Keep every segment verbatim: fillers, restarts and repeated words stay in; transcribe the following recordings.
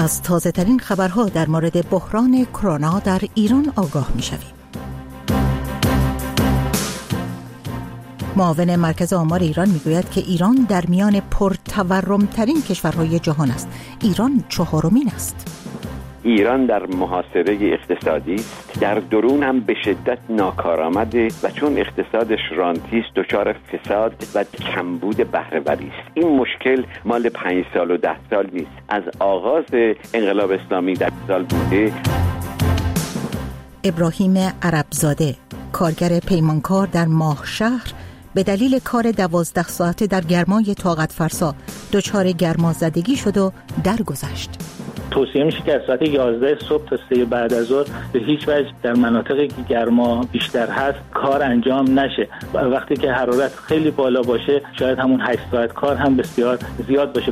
از تازه ترین خبرها در مورد بحران کرونا در ایران آگاه می شویم. معاون مرکز آمار ایران می گوید که ایران در میان پرتورم ترین کشورهای جهان است. ایران چهارمین است. ایران در محاصره اقتصادی است، در درون هم به شدت ناکارآمده و چون اقتصادش رانتی است دچار فساد و کمبود بهره‌وری است. این مشکل مال پنج سال و ده سال نیست، از آغاز انقلاب اسلامی در سال بوده. ابراهیم عربزاده، کارگر پیمانکار در ماهشهر، به دلیل کار دوازده ساعته در گرمای طاقت فرسا دچار گرمازدگی شد و درگذشت. توصیه میشه که از ساعت یازده صبح تا سه بعد از ظهر به هیچ وجه در مناطقی که گرما بیشتر هست کار انجام نشه. وقتی که حرارت خیلی بالا باشه شاید همون هشت ساعت کار هم بسیار زیاد باشه.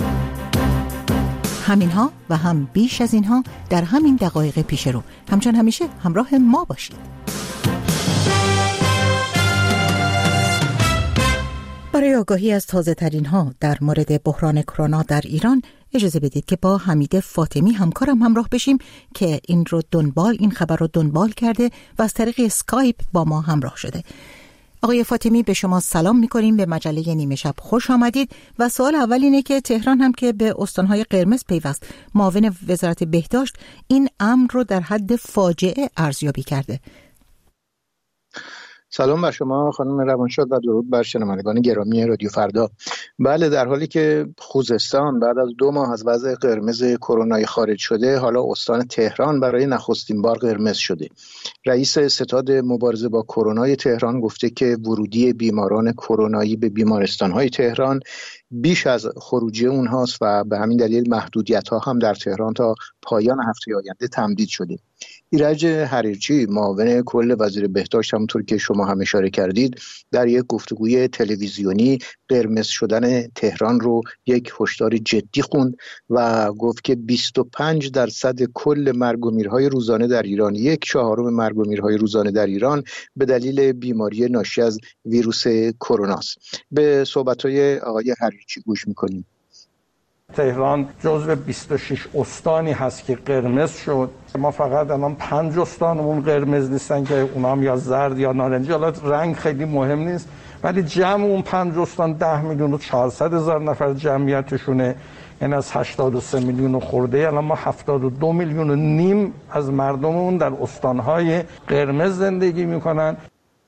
همینها و هم بیش از اینها در همین دقایق پیش رو. همچون همیشه همراه ما باشید. برای آگاهی از تازه ترین ها در مورد بحران کرونا در ایران اجازه بدید که با حمید فاطمی همکارم همراه بشیم که این رو دنبال این خبر رو دنبال کرده و از طریق اسکایپ با ما همراه شده. آقای فاطمی به شما سلام می‌کنیم، به مجله نیمه شب خوش آمدید و سوال اول اینه که تهران هم که به استان‌های قرمز پیوست، معاون وزارت بهداشت این امر رو در حد فاجعه ارزیابی کرده. سلام بر شما خانم روانشاد و درود بر شنوندگان گرامی رادیو فردا. بله، در حالی که خوزستان بعد از دو ماه از وضع قرمز کرونایی خارج شده، حالا استان تهران برای نخستین بار قرمز شده. رئیس ستاد مبارزه با کرونای تهران گفته که ورودی بیماران کرونایی به بیمارستان‌های تهران بیش از خروجی اونهاست و به همین دلیل محدودیت‌ها هم در تهران تا پایان هفته آینده تمدید شده. ایرج حریرچی، معاون کل وزیر بهداشت، همونطور که شما هم اشاره کردید، در یک گفتگوی تلویزیونی قرمز شدن تهران رو یک هشدار جدی خوند و گفت که بیست و پنج درصد کل مرگ و میرهای روزانه در ایران، یک چهارم مرگ و میرهای روزانه در ایران به دلیل بیماری ناشی از ویروس کرونا است. به صحبت‌های آقای حریرچی گوش می‌کنیم. تهران جزو بیست و شش استانی هست که قرمز شد. ما فقط الان پنج استانمون قرمز نیستن که اونا هم یا زرد یا نارنجی، حالا رنگ خیلی مهم نیست، ولی جمع اون پنج استان ده میلیون و چهارصد هزار نفر جمعیتشونه، یعنی از هشتاد و سه میلیون خورده الان ما هفتاد و دو میلیون و نیم از مردممون در استانهای قرمز زندگی میکنن.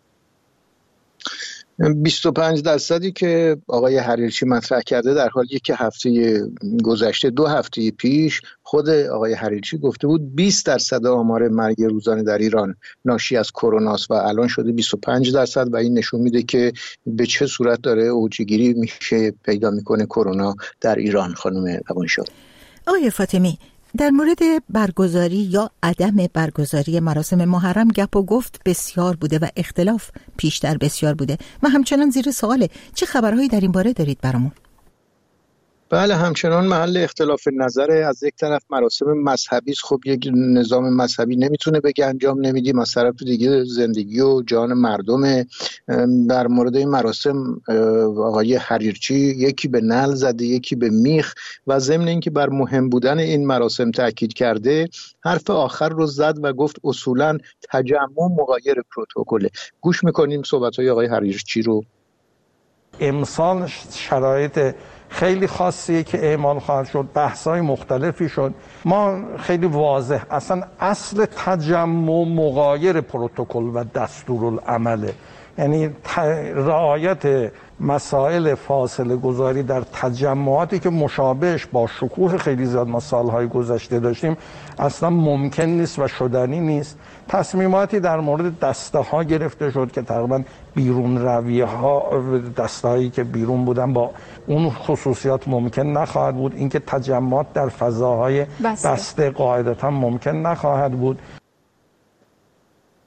بیست و پنج درصدی که آقای حریرچی مطرح کرده در حالیه که هفته گذشته دو هفته پیش خود آقای حریرچی گفته بود بیست درصد آمار مرگ روزانه در ایران ناشی از کرونا است و الان شده بیست و پنج درصد و این نشون میده که به چه صورت داره اوجگیری میشه پیدا میکنه کرونا در ایران. خانم روانشاد. آقای فاطمی، در مورد برگزاری یا عدم برگزاری مراسم محرم گپ و گفت بسیار بوده و اختلاف پیشتر بسیار بوده و همچنان زیر سواله. چه خبرهایی در این باره دارید برامون؟ بله، همچنان محل اختلاف نظره. از یک طرف مراسم مذهبی است، خب یک نظام مذهبی نمیتونه بگه انجام نمیدیم، از طرف دیگه زندگی و جان مردم. در مورد این مراسم آقای حریرچی یکی به نعل زده یکی به میخ و ضمن اینکه بر مهم بودن این مراسم تاکید کرده، حرف آخر رو زد و گفت اصولا تجمع مغایر پروتکل. گوش میکنیم صحبت‌های آقای حریرچی رو. امسال شرایط خیلی خاصیه که اعمال خواهد شد، بحث‌های مختلفی شد. ما خیلی واضح اصلا اصل تجمع مغایر پروتکل و دستورالعمله، یعنی رعایت مسائل فاصله گذاری در تجمعاتی که مشابهش با شکوه خیلی زیاد ما سالهای گذشته داشتیم اصلا ممکن نیست و شدنی نیست. تصمیماتی در مورد دسته ها گرفته شد که تقریبا بیرون رویه ها، دسته هایی که بیرون بودن با اون خصوصیات ممکن نخواهد بود. اینکه تجمعات در فضاهای بسته, بسته قاعدتا ممکن نخواهد بود.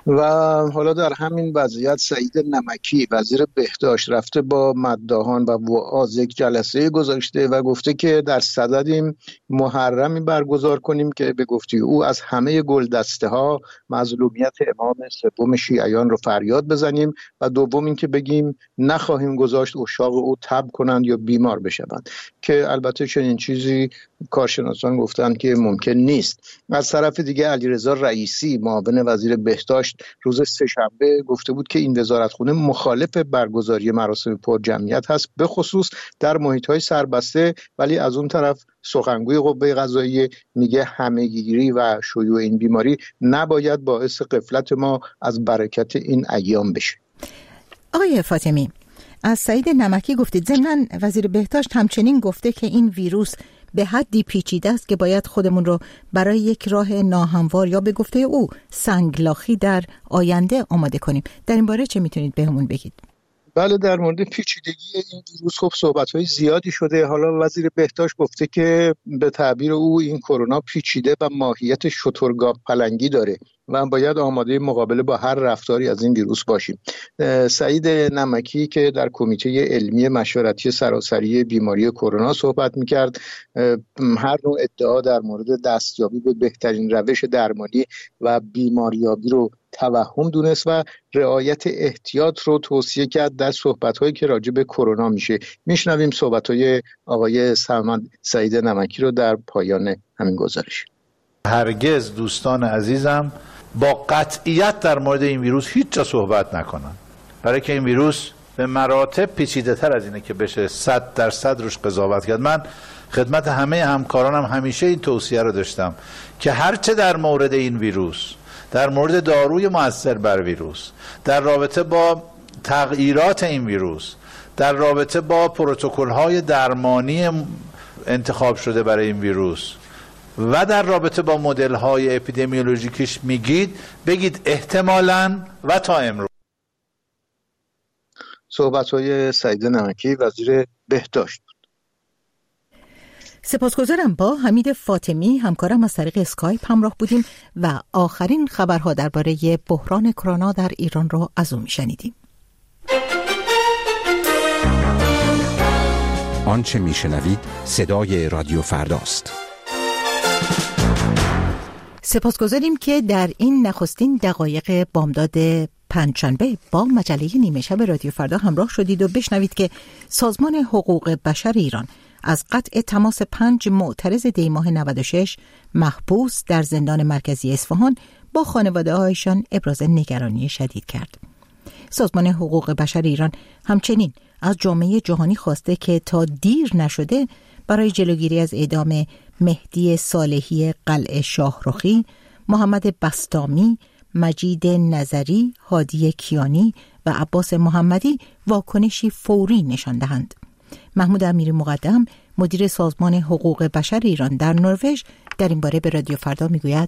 و حالا در همین وضعیت سعید نمکی وزیر بهداشت رفته با مداحان و وعاظ یک جلسه گذاشته و گفته که در صددیم محرمی برگزار کنیم که به گفته او از همه گلدسته ها مظلومیت امام سوم شیعیان رو فریاد بزنیم و دوم این که بگیم نخواهیم گذاشت عشاق او تب کنند یا بیمار بشوند، که البته چنین چیزی کارشناسان گفتند که ممکن نیست. از طرف دیگه علیرضا رئیسی معاون وزیر بهداشت روز سه‌شنبه گفته بود که این وزارتخونه مخالف برگزاری مراسم پر جمعیت هست، به خصوص در محیط‌های سربسته، ولی از اون طرف سخنگوی قوه قضاییه میگه همه‌گیری و شیوع این بیماری نباید باعث غفلت ما از برکت این ایام بشه. آقای فاطمی، از سعید نمکی گفتید. ضمناً وزیر بهداشت همچنین گفته که این ویروس به حدی پیچیده است که باید خودمون رو برای یک راه ناهموار یا به گفته او سنگلاخی در آینده آماده کنیم. در این باره چه میتونید بهمون بگید؟ بله، در مورد پیچیدگی این ویروس خب صحبت‌های زیادی شده. حالا وزیر بهداشت گفته که به تعبیر او این کرونا پیچیده و ماهیت شترگاو پلنگی داره و باید آماده مقابله با هر رفتاری از این ویروس باشیم. سعید نمکی که در کمیته علمی مشورتی سراسری بیماری کرونا صحبت می‌کرد، هر نوع ادعا در مورد دستیابی به بهترین روش درمانی و بیماریابی رو توهم دونست و رعایت احتیاط رو توصیه کرد در صحبت‌هایی که راجع به کرونا میشه. میشنویم صحبت‌های آقای سعید نمکی رو در پایان همین گزارش. هرگز دوستان عزیزم با قطعیت در مورد این ویروس هیچ جا صحبت نکنن، برای که این ویروس به مراتب پیچیده تر از اینه که بشه صد درصد روش قضاوت کرد. من خدمت همه همکارانم همیشه این توصیه رو داشتم که هرچه در مورد این ویروس، در مورد داروی مؤثر بر ویروس، در رابطه با تغییرات این ویروس، در رابطه با پروتکل‌های درمانی انتخاب شده برای این ویروس و در رابطه با مدل‌های اپیدمیولوژیکیش میگید، بگید احتمالاً و تا امروز. صحبت‌های سعید نمکی وزیر بهداشت. سپاسگزارم. با حمید فاطمی همکارم از طریق اسکایپ همراه بودیم و آخرین خبرها درباره بحران کرونا در ایران را از او میشنیدیم. آنچه میشنوید صدای رادیو فرداست. سپاسگزاریم که در این نخستین دقایق بامداد پنجشنبه با مجله نیمه شب رادیو فردا همراه شدید و بشنوید که سازمان حقوق بشر ایران از قطع تماس پنج معترض دی ماه نود و شش محبوس در زندان مرکزی اصفهان با خانواده هایشان ابراز نگرانی شدید کرد. سازمان حقوق بشر ایران همچنین از جامعه جهانی خواسته که تا دیر نشده برای جلوگیری از اعدام مهدی صالحی قلعه شاهرخی، محمد بسطامی، مجید نظری، هادی کیانی و عباس محمدی واکنشی فوری نشان دهند. محمود امیری مقدم، مدیر سازمان حقوق بشر ایران در نروژ، در این باره به رادیو فردا میگوید: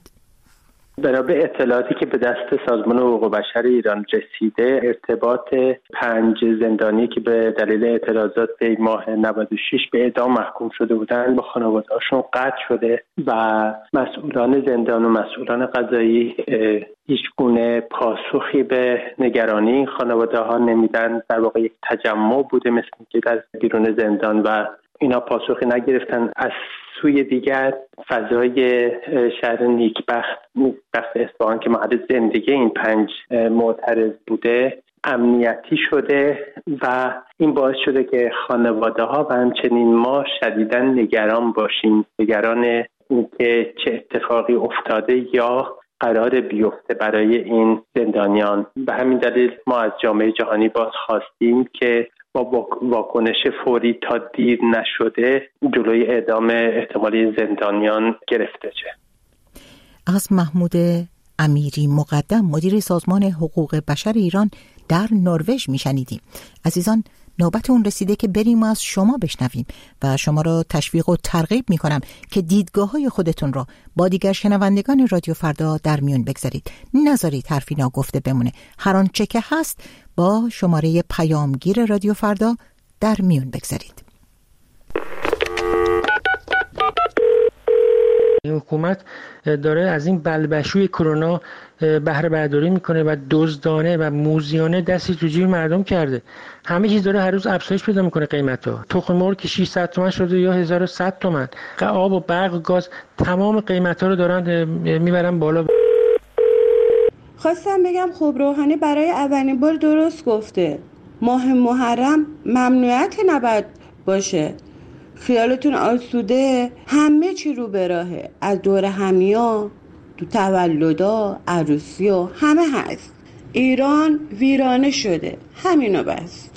بنابر اطلاعاتی که به دست سازمان حقوق بشر ایران رسیده، ارتباط پنج زندانی که به دلیل اعتراضات دی ماه نود و شش به اعدام محکوم شده بودند با خانواده‌هاشون قطع شده و مسئولان زندان و مسئولان قضایی هیچ گونه پاسخی به نگرانی این خانواده‌ها نمیدن. در واقع یک تجمع بوده مثل که در بیرون زندان و اینا پاسخی نگرفتن. از سوی دیگر فضای شهر نیکبخت نیکبخت اصفهان که محل زندگی این پنج معترض بوده امنیتی شده و این باعث شده که خانواده ها و همچنین ما شدیداً نگران باشیم، نگران اینکه چه اتفاقی افتاده یا قرار بیفته برای این زندانیان. به همین دلیل ما از جامعه جهانی باز خواستیم که با واکنش فوری تا دیر نشده جلوی اعدام احتمالی زندانیان گرفته شه. از محمود امیری مقدم، مدیر سازمان حقوق بشر ایران در نروژ میشنیدیم. عزیزان، نوبت اون رسیده که بریم و از شما بشنویم و شما را تشویق و ترغیب میکنم که دیدگاه های خودتون را با دیگر شنوندگان رادیو فردا در میون بگذارید. نذارید حرفی ناگفته بمونه. هر آنچه که هست با شماره پیامگیر رادیو فردا در میون بگذارید. حکومت داره از این بلبشوی کرونا بهره برداری میکنه و دزدانه و موذیانه دستی تو جیب مردم کرده. همه چیز داره هر روز افزایش پیدا میکنه قیمتا. تخم مرغ که ششصد تومن شده یا هزار و صد تومن. آب و برق و گاز تمام قیمتا رو دارن میبرن بالا. خواستم بگم خب روحانی برای اولین بار درست گفته. ماه محرم ممنوعیت نباید باشه. خیالتون آسوده، همه چی رو به راهه، از دور همیا تو تولدا عروسیا همه هست. ایران ویرانه شده، همینو بس.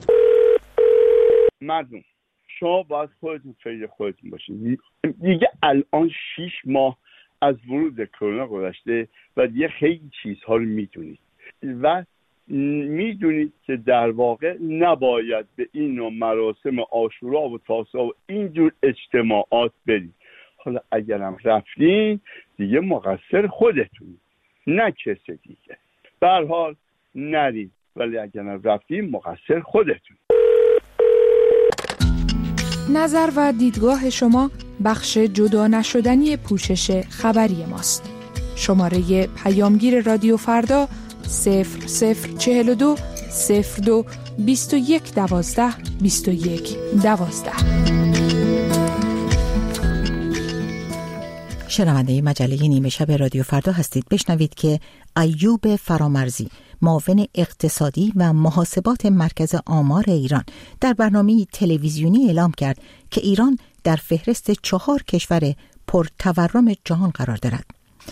مردم شما باید خودتون فکر خودتون باشید. دیگه الان شیش ماه از ورود کرونا گذشته و دیگه خیلی چیزها رو میدونید و میدونید که در واقع نباید به این نوع مراسم عاشورا و تاسوعا و اینجور اجتماعات برید. حالا اگرم رفتین دیگه مقصر خودتون، نه کسی دیگه. به هر حال نرید، ولی اگرم رفتین مقصر خودتون. نظر و دیدگاه شما بخش جدا نشدنی پوشش خبری ماست. شماره پیامگیر رادیو فردا صفر صفر چهل و دو صفر دو بیست و یک دوازده بیست و یک دوازده. شنونده مجله نیمه شب رادیو فردا هستید. بشنوید که ایوب فرامرزی، معاون اقتصادی و محاسبات مرکز آمار ایران، در برنامه تلویزیونی اعلام کرد که ایران در فهرست چهار کشور پرتورم جهان قرار دارد.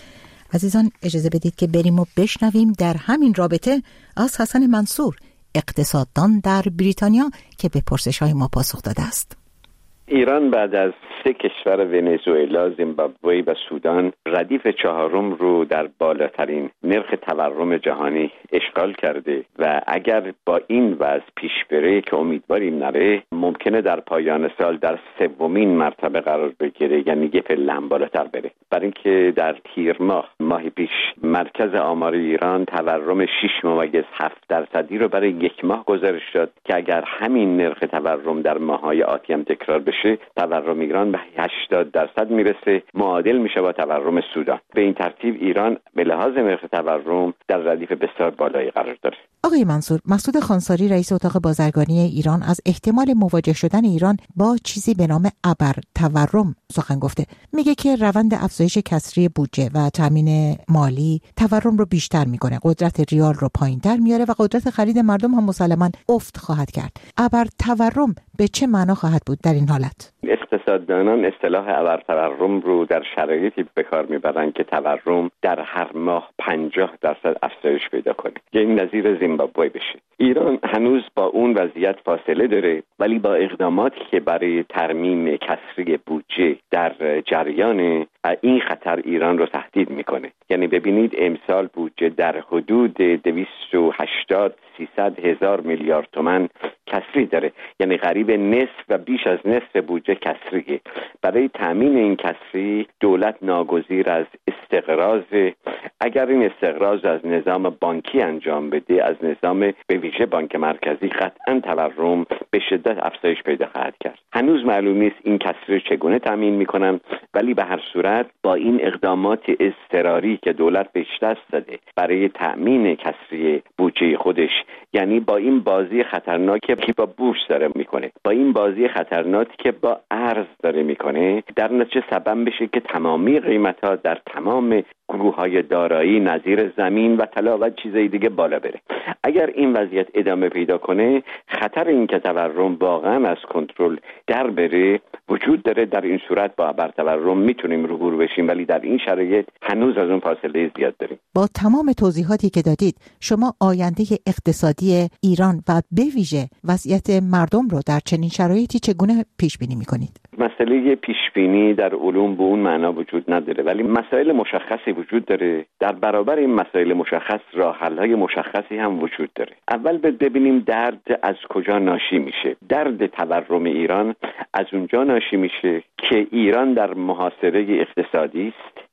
عزیزان اجازه بدید که بریم و بشنویم در همین رابطه از حسن منصور، اقتصاددان در بریتانیا، که به پرسش‌های ما پاسخ داده است. ایران بعد از سه کشور ونزوئلا، زیمبابوه و سودان ردیف چهارم رو در بالاترین نرخ تورم جهانی اشغال کرده و اگر با این وضع پیش بره که امیدواریم نره، ممکنه در پایان سال در سومین مرتبه قرار بگیره، یعنی یه پله هم بالاتر بره. برای اینکه در تیر ماه ماه پیش مرکز آمار ایران تورم شش ممیز هفت درصدی رو برای یک ماه گزارش داد که اگر همین نرخ تورم در ماه‌های آتی هم تکرار بشه، تورم ایران به هشتاد درصد میرسه، معادل میشه با تورم سودان. به این ترتیب ایران به لحاظ نرخ تورم در ردیف بسیار بالایی قرار داره. آقای منصور، مسعود خانساری رئیس اتاق بازرگانی ایران از احتمال مواجه شدن ایران با چیزی به نام ابر تورم سخن گفته. میگه که روند افزایش کسری بودجه و تامین مالی تورم رو بیشتر میکنه، قدرت ریال رو پایینتر میاره و قدرت خرید مردم هم مسلماً افت خواهد کرد. ابر تورم به چه معنا خواهد بود در این حالت؟ اقتصاددانان اصطلاح ابر تورم رو در شرایطی به کار میبرن که تورم در هر ماه پنجاه درصد افزایش پیدا کنه، یعنی نظیر زیمبابوه بشه. ایران هنوز با اون وضعیت فاصله داره، ولی با اقداماتی که برای ترمیم کسری بودجه در جریان، این خطر ایران رو تهدید میکنه. یعنی ببینید امسال بودجه در حدود دویست و هشتاد سیصد هزار میلیارد تومان کسری داره، یعنی قریب نصف و بیش از نصف بودجه کسریه. برای تامین این کسری دولت ناگزیر از استقراض. اگر این استقراض از نظام بانکی انجام بده، از نظام به ویژه بانک مرکزی، قطعا تورم به شدت افزایش پیدا خواهد کرد. هنوز معلوم نیست این کسری چگونه تامین میکنن، ولی به هر صورت با این اقدامات اضطراری که دولت بهش دست زده برای تامین کسری بودجه خودش، یعنی با این بازی خطرناکی که با بورس داره میکنه، با این بازی خطرناکی که با ارز داره میکنه، در نتیجه سبب بشه که تمامی قیمت‌ها در تمام گروه‌های دارایی نظیر زمین و طلا و چیزای دیگه بالا بره. اگر این وضعیت ادامه پیدا کنه، خطر این که تورم واقعا از کنترل در بره وجود داره. در این صورت با ابر تورم میتونیم روبرو بشیم، ولی در این شرایط هنوز از اون فاصله زیاد داریم. با تمام توضیحاتی که دادید، شما آینده اقتصادی ایران و به ویژه وضعیت مردم رو در چنین شرایطی چگونه پیش بینی می‌کنید؟ مسئله پیش بینی در علوم به اون معنا وجود نداره، ولی مسائل مشخصی وجود داره. در برابر این مسائل مشخص راه حل‌های مشخصی هم وجود داره. اول ببینیم درد از کجا ناشی میشه. درد تورم ایران از اونجا ناشی میشه که ایران در محاصره اقتصادی است.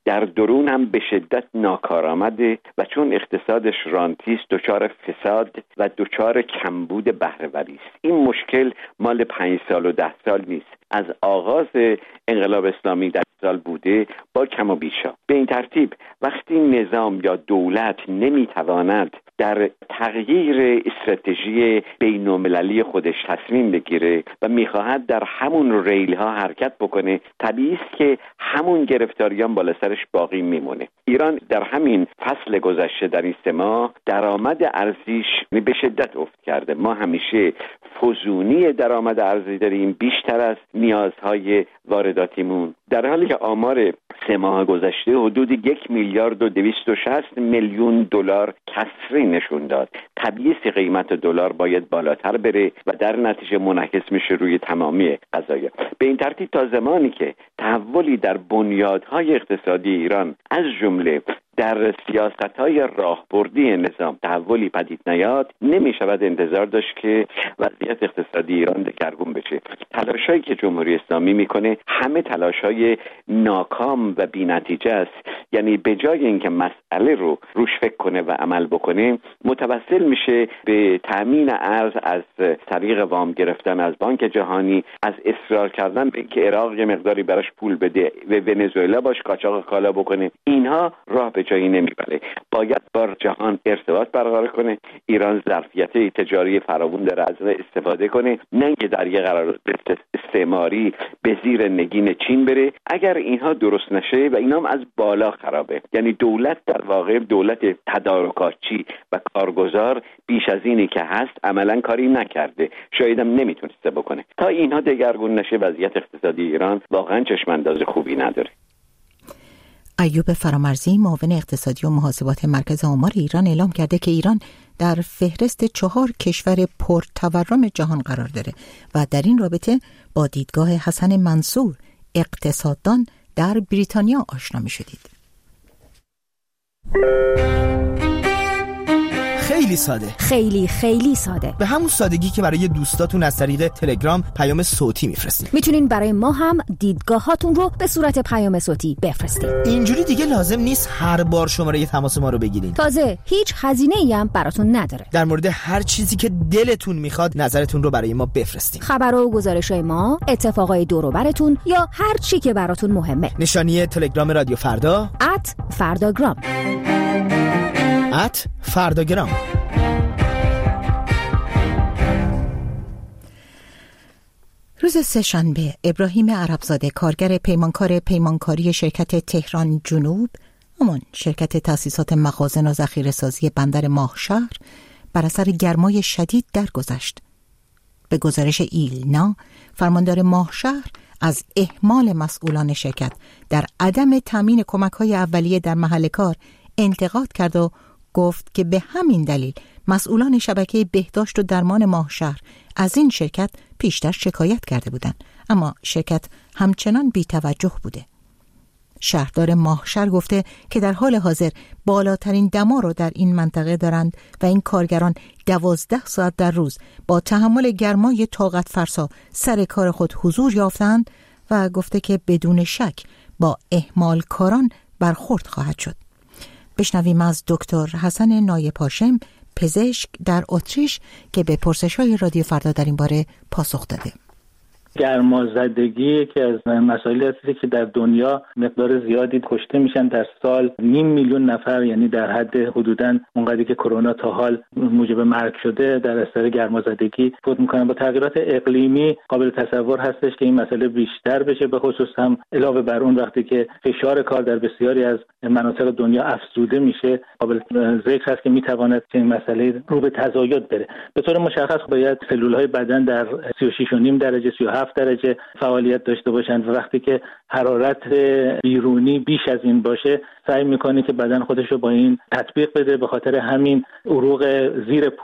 در درون هم به شدت ناکارآمده و چون اقتصادش رانتی است دچار فساد و دچار کمبود بهره‌وری است. این مشکل مال پنج سال و ده سال نیست، از آغاز انقلاب اسلامی در سال بوده با کم و بیشا. به این ترتیب وقتی نظام یا دولت نمیتواند در تغییر استراتژی بین‌المللی خودش تصمیم بگیره و میخواهد در همون ریل ها حرکت بکنه، طبیعی است که همون گرفتاریان بالا سرش باقی میمونه. ایران در همین فصل گذشته در این سه ماه درآمد ارزیش به شدت افت کرده. ما همیشه فزونی درآمد ارزی داریم بیشتر از نیازهای وارداتیمون، در حالی که آمار سه ماه گذشته حدود یک میلیارد و دویست و شصت میلیون دلار کسری نشون داد. طبیعی است قیمت دلار باید بالاتر بره و در نتیجه منعکس میشه روی تمامی قضایا. به این ترتیب تا زمانی که تحولی در بنیادهای اقتصادی ایران از جمله در سیاست‌های راهبردی نظام تحولی پدید نیاد، نمی‌شود انتظار داشت که وضعیت اقتصادی ایران دگرگون بشه. تلاشایی که جمهوری اسلامی میکنه همه تلاش‌های ناکام و بی‌نتیجه است. یعنی به جای اینکه مسئله رو روش فکر کنه و عمل بکنه، متوسل میشه به تامین ارز از طریق وام گرفتن از بانک جهانی، از اصرار کردن به اینکه عراق یه مقداری براش پول بده و ونزوئلا باش قاچاق کالا بکنه. اینها راه به جایی نمیبره. باید با جهان ارتباط برقرار کنه. ایران ظرفیت تجاری فراوون داره، از استفاده کنه، نه اینکه در یه قرارداد استعماری به زیر نگین چین بره. اگر اینها درست نشه و اینا هم از بالا خرابه، یعنی دولت در واقع دولت تدارکاتچی و کارگزار بیش از اینی که هست عملا کاری نکرده، شاید هم نمیتونسته بکنه. تا اینها دگرگون نشه وضعیت اقتصادی ایران واقعا چشم انداز خوبی نداره. ایوب فرامرزی، معاون اقتصادی و محاسبات مرکز آمار ایران، اعلام کرده که ایران در فهرست چهار کشور پرتورم جهان قرار داره و در این رابطه با دیدگاه حسن منصور، اقتصاددان در بریتانیا آشنا می شدید. خیلی ساده، خیلی خیلی ساده، به همون سادگی که برای دوستاتون از طریق تلگرام پیام صوتی میفرستید. میتونین برای ما هم دیدگاهاتون رو به صورت پیام صوتی بفرستید. اینجوری دیگه لازم نیست هر بار شماره تماس ما رو بگیرین. تازه هیچ هزینه‌ای هم براتون نداره. در مورد هر چیزی که دلتون میخواد نظرتون رو برای ما بفرستین. خبرها و گزارش‌های ما، اتفاقای دور و براتون یا هر چی که براتون مهمه. نشانی تلگرام رادیو فردا ات فرداگرام ات فرداگرام. روز سه‌شنبه ابراهیم عربزاده، کارگر پیمانکار پیمانکاری شرکت تهران جنوب، همان شرکت تأسیسات مخازن و ذخیره‌سازی بندر ماهشهر، بر اثر گرمای شدید درگذشت. به گزارش ایلنا، فرماندار ماهشهر از اهمال مسئولان شرکت در عدم تامین کمک‌های اولیه در محل کار انتقاد کرد و گفت که به همین دلیل مسئولان شبکه بهداشت و درمان ماهشهر از این شرکت پیشتر شکایت کرده بودند، اما شرکت همچنان بی‌توجه بوده. شهردار ماهشهر گفته که در حال حاضر بالاترین دما رو در این منطقه دارند و این کارگران دوازده ساعت در روز با تحمل گرمای طاقت فرسا سر کار خود حضور یافتند و گفته که بدون شک با اهمال کاران برخورد خواهد شد. بشنویم از دکتر حسن نایب هاشم، پزشک در اتریش، که به پرسش‌های رادیو فردا در این باره پاسخ داده. گرمازدگی که از مسائلی هستی که در دنیا مقدار زیادی کشته میشن در سال، نیم میلیون نفر، یعنی در حد حدوداً اونقدری که کرونا تا حال موجب مرگ شده در اثر گرمازدگی فوت میکنن. با تغییرات اقلیمی قابل تصور هستش که این مسئله بیشتر بشه، به خصوص هم علاوه بر اون وقتی که فشار کار در بسیاری از مناطق دنیا افزوده میشه، قابل ذکر هست که میتواند این مسئله رو به تزاید بره. به طور مشخص باید سلولهای بدن در سی و شش و نیم درجه سی و هفت درجه فعالیت داشته باشند و وقتی که حرارت بیرونی بیش از این باشه سعی میکنه که بدن خودش رو با این تطبیق بده. به خاطر همین عروق زیر پوست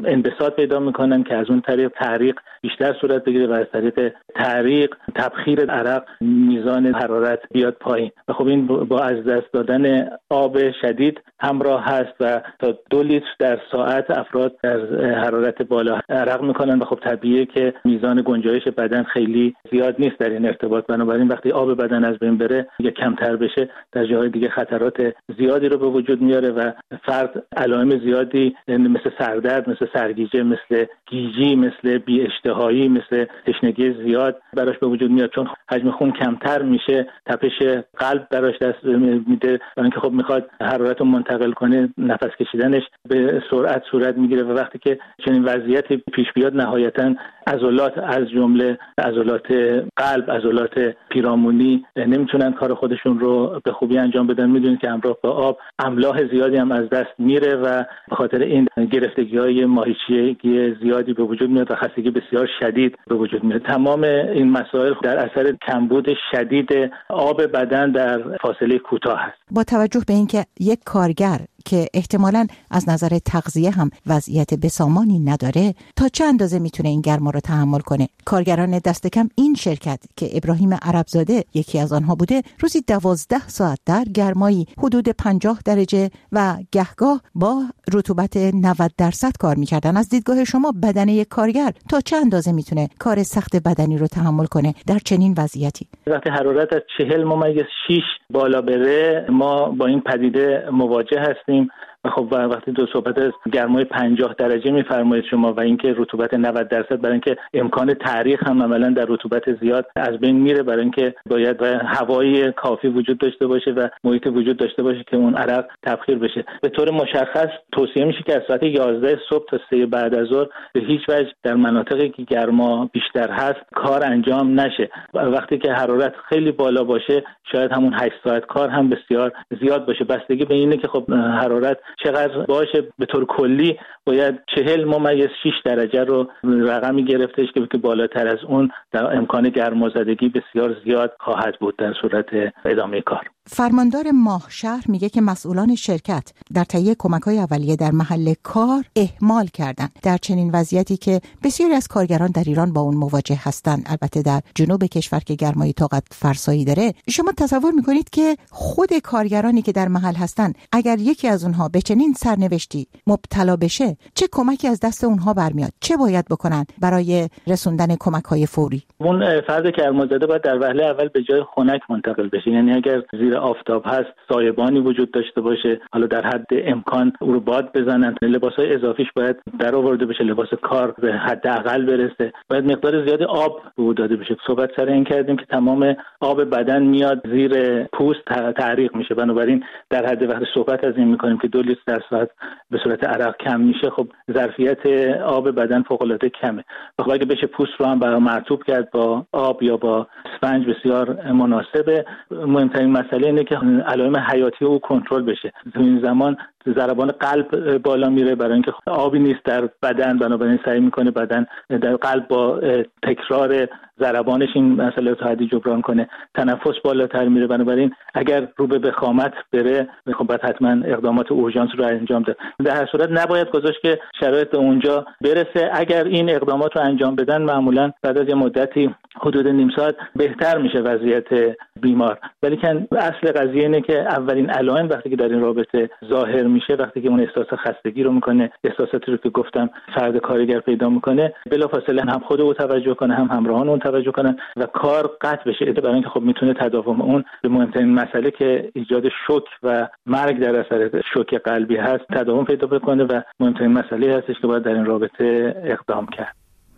انبساط پیدا میکنن که از اون طریق تعریق بیشتر صورت بگیره و از طریق تعریق تبخیر عرق میزان حرارت بیاد پایین و خب این با از دست دادن آب شدید همراه هست و تا دو لیتر در ساعت افراد در حرارت بالا عرق میکنن و خب طبیعیه که میزان گنجایش بدن خیلی زیاد نیست در این ارتباط. بنابراین وقتی آب بدن از بین بره یا کمتر بشه در جاهای دیگه خطرات زیادی رو به وجود میاره و فرد علائم زیادی مثل سردرد، مثل سرگیجه، مثل گیجی، مثل بی اشتهایی، مثل تشنگی زیاد براش به وجود میاد، چون حجم خون کمتر میشه، تپش قلب براش دست میده، برای اینکه خب میخواد حرارت رو منتقل کنه، نفس کشیدنش به سرعت صورت میگیره و وقتی که چنین وضعیتی پیش بیاد نهایتا عضلات از جمله عضلات قلب، عضلات پیرامونی نمیتونن کار خودشون رو به خوبی انجام بدن. میدونید که همراه با آب املاح زیادی هم از دست میره و به خاطر این گرفتگی‌های ماهیچگی زیادی به وجود میاد و خستگی بسیار شدید به وجود میاد. تمام این مسائل در اثر کمبود شدید آب بدن در فاصله کوتاه است. با توجه به اینکه یک کارگر که احتمالاً از نظر تغذیه هم وضعیت بسامانی نداره، تا چه اندازه میتونه این گرما رو تحمل کنه؟ کارگران دست کم این شرکت که ابراهیم عربزاده یکی از آنها بوده، روزی دوازده ساعت در گرمایی حدود پنجاه درجه و گهگاه با رطوبت نود درصد کار میکردن. از دیدگاه شما بدن یک کارگر تا چه اندازه میتونه کار سخت بدنی رو تحمل کنه در چنین وضعیتی؟ وقتی حرارت از چهل ممیز شش بالا بره ما با این پدیده مواجه هستیم. خب وقتی دو صحبت از گرمای پنجاه درجه میفرمایید شما و اینکه رطوبت نود درصد، برای اینکه امکان تعریق هم عملا در رطوبت زیاد از بین میره، برای اینکه باید هوای کافی وجود داشته باشه و محیط وجود داشته باشه که اون عرق تبخیر بشه. به طور مشخص توصیه میشه که از ساعت یازده صبح تا سه بعد از ظهر به هیچ وجه در مناطقی که گرما بیشتر هست کار انجام نشه. وقتی که حرارت خیلی بالا باشه شاید همون هشت ساعت کار هم بسیار زیاد باشه. بستگی به اینه که خب حرارت چقدر باشه. به طور کلی باید چهل ممیز شش درجه رو رقمی گرفتش که بالاتر از اون در امکان گرمازدگی بسیار زیاد خواهد بود در صورت ادامه کار. فرماندار ماهشهر میگه که مسئولان شرکت در تهیه کمک‌های اولیه در محل کار اهمال کردن در چنین وضعیتی که بسیاری از کارگران در ایران با اون مواجه هستند. البته در جنوب کشور که گرمای طاقت فرسایی داره، شما تصور میکنید که خود کارگرانی که در محل هستن اگر یکی از اونها به چنین سرنوشتی مبتلا بشه چه کمکی از دست اونها برمیاد؟ چه باید بکنن برای رسوندن کمک‌های فوری؟ اون فرد گرمازده باید در وهله اول به جای خنک منتقل بشه، یعنی اگر زیر آفتاب هست سایبانی وجود داشته باشه، حالا در حد امکان او رو باد بزنن، لباسای اضافیش باید در آورده بشه، لباس کار به حد اقل برسه، باید مقدار زیادی آب به او داده بشه. صحبت سر این کردیم که تمام آب بدن میاد زیر پوست تعریق میشه، بنابراین در حد وقتی صحبت از این میکنیم که دو لیتر در ساعت به صورت عرق کم میشه، خب ظرفیت آب بدن فوق العاده کمه. خب اگه بشه پوست رو هم برای مرطوب کرد با آب یا با اسفنج بسیار مناسبه. مهمترین مسئله اینه که علائم حیاتی او کنترل بشه. تو این زمان ضربان قلب بالا میره برای اینکه آبی نیست در بدن، بنابراین سعی میکنه بدن در قلب با تکرار ضربانش این مسئله رو حدی جبران کنه. تنفس بالاتر میره، بنابراین اگر رو به بخامت بره خب باید حتما اقدامات اورژانس رو انجام ده. در هر صورت نباید گذاشت که شرایط به اونجا برسه. اگر این اقدامات رو انجام بدن معمولا بعد از یه مدتی حدود نیم ساعت بهتر میشه وضعیت بیمار. ولی که اصل قضیه اینه که اولین علائم وقتی که در این رابطه ظاهر میشه، وقتی که اون احساس خستگی رو میکنه، احساساتی رو که گفتم فرد کارگر پیدا میکنه، بلافاصله هم خود او توجه کنه هم همراهان اون توجه کنن و کار قطع بشه، برای اینکه خب میتونه تداوم اون به مهمترین مسئله که ایجاد شوک و مرگ در اثر شوک قلبی هست تداوم پیدا بکنه و مهمترین مسئله هستش که باید در این رابطه اقدام کرد.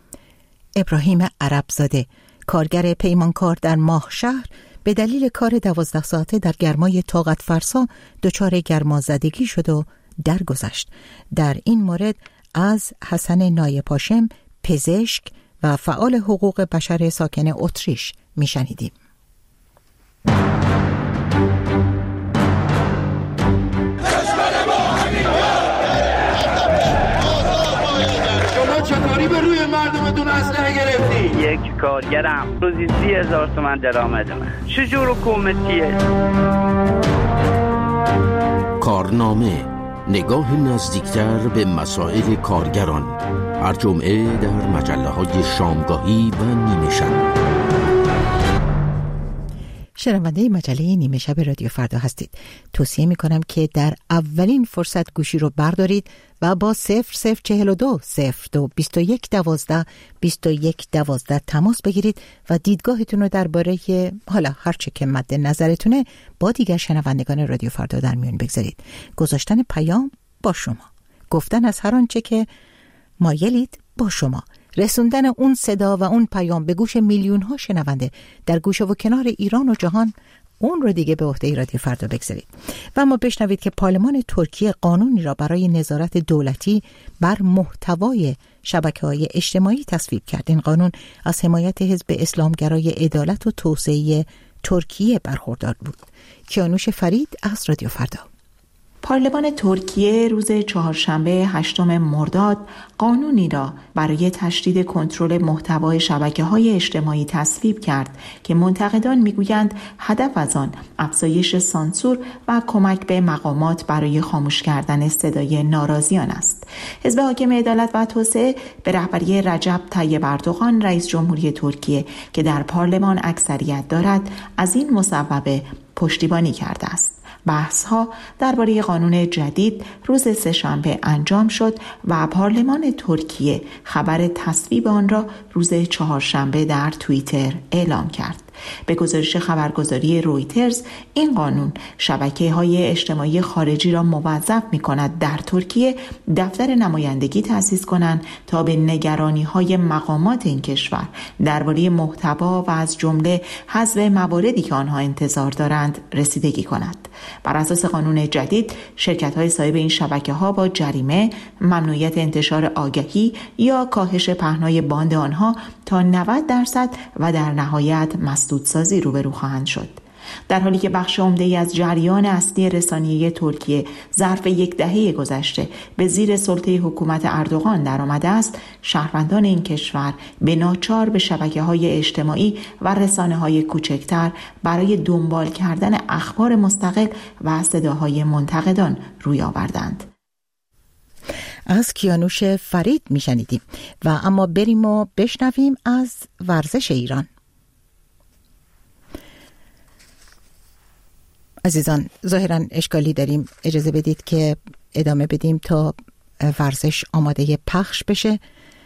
ابراهیم عربزاده، کارگر پیمانکار در ماهشهر، به دلیل کار دوازده ساعته در گرمای طاقت فرسا دچار گرمازدگی شد و درگذشت. در این مورد از حسن نایپاشم، پزشک و فعال حقوق بشر ساکن اتریش میشنیدیم. چطوری به روی مردمتون اسلحه گرفتی؟ یک کارگرم روزی سی هزار تومن درآمدمه. چجور حکومتیه؟ کارنامه نگاه نزدیکتر به مسائل کارگران، هر جمعه در مجله‌های شامگاهی و نیمه شب. شنونده مجله نیمه شب رادیو فردا هستید. توصیه می کنم که در اولین فرصت گوشی رو بردارید و با صفر صفر چهل و دو صفر دو بیست و یک دوازده بیست و یک دوازده تماس بگیرید و دیدگاهتون رو درباره حالا هر چه که مد نظرتونه با دیگر شنوندگان رادیو فردا در میون بگذارید. گذاشتن پیام با شما، گفتن از هر آنچه که مایلید با شما، رسوندن اون صدا و اون پیام به گوش میلیون ها شنونده در گوشه و کنار ایران و جهان، اون رو دیگه به عهده رادیو فردا بگذارید. و اما بشنوید که پارلمان ترکیه قانونی را برای نظارت دولتی بر محتوای شبکه‌های اجتماعی تصویب کرد. این قانون از حمایت حزب اسلامگرای عدالت و توسعه ترکیه برخوردار بود. کیانوش فرید از رادیو فردا. پارلمان ترکیه روز چهارشنبه هشتم مرداد قانونی را برای تشدید کنترل محتوای شبکه‌های اجتماعی تصویب کرد که منتقدان می‌گویند هدف از آن افزایش سانسور و کمک به مقامات برای خاموش کردن صدای ناراضیان است. حزب حاکم عدالت و توسعه به رهبری رجب طیب اردوغان رئیس جمهوری ترکیه که در پارلمان اکثریت دارد از این مصوبه پشتیبانی کرده است. بحث‌ها درباره قانون جدید روز سه‌شنبه انجام شد و پارلمان ترکیه خبر تصویب آن را روز چهارشنبه در توییتر اعلام کرد. به گزارش خبرگزاری رویترز این قانون شبکه‌های اجتماعی خارجی را موظف می‌کند در ترکیه دفتر نمایندگی تأسیس کنند تا به نگرانی‌های مقامات این کشور درباره محتوا و از جمله حذف مواردی که آنها انتظار دارند رسیدگی کند. بر اساس قانون جدید شرکت‌های صاحب این شبکه‌ها با جریمه، ممنوعیت انتشار آگهی یا کاهش پهنای باند آنها تا نود درصد و در نهایت مسدودسازی روبرو خواهند شد. در حالی که بخش عمده‌ای از جریان اصلی رسانه‌ای ترکیه ظرف یک دهه گذشته به زیر سلطه حکومت اردوغان درآمده است، شهروندان این کشور به ناچار به شبکه‌های اجتماعی و رسانه‌های کوچکتر برای دنبال کردن اخبار مستقل و صداهای منتقدان روی آوردند. از کیانوش فرید میشنیدیم. و اما بریم و بشنویم از ورزش ایران. عزیزان ظاهراً اشکالی داریم، اجازه بدید که ادامه بدیم تا ورزش آماده پخش بشه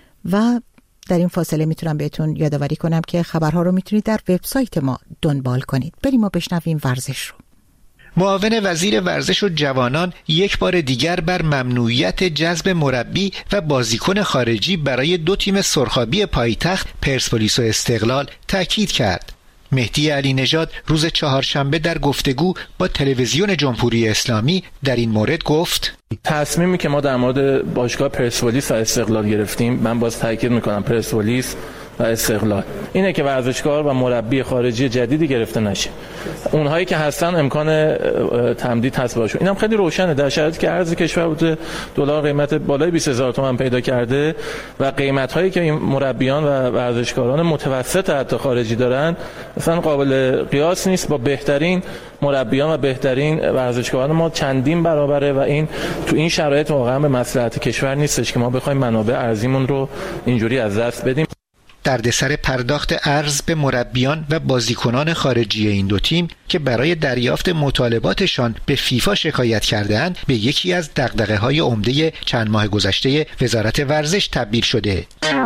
و در این فاصله میتونم بهتون یادآوری کنم که خبرها رو میتونید در وبسایت ما دنبال کنید. بریم و بشنویم ورزش رو. معاون وزیر ورزش و جوانان یک بار دیگر بر ممنوعیت جذب مربی و بازیکن خارجی برای دو تیم سرخابی پایتخت پرسپولیس و استقلال تاکید کرد. مهدی علی نژاد روز چهارشنبه در گفتگو با تلویزیون جمهوری اسلامی در این مورد گفت: تصمیمی که ما در مورد باشگاه پرسپولیس و استقلال گرفتیم، من باز تاکید میکنم پرسپولیس و استقلال، اینه که ورزشکار و مربی خارجی جدیدی گرفته نشه. اونهایی که هستن امکان تمدید هست باشون. اینم خیلی روشنه در شرایطی که ارز کشور بود دلار قیمت بالای بیست هزار تومان پیدا کرده و قیمت‌هایی که این مربیان و ورزشکاران متوسط حتی خارجی دارن اصلا قابل قیاس نیست با بهترین مربیان و بهترین ورزشکاران ما چندین برابره و این تو این شرایط واقعا به مصلحت کشور نیستش که ما بخوایم منابع ارزیمون رو اینجوری از دست بدیم. دردسر پرداخت ارز به مربیان و بازیکنان خارجی این دو تیم که برای دریافت مطالباتشان به فیفا شکایت کردند به یکی از دغدغه‌های عمده چند ماه گذشته وزارت ورزش تبدیل شده.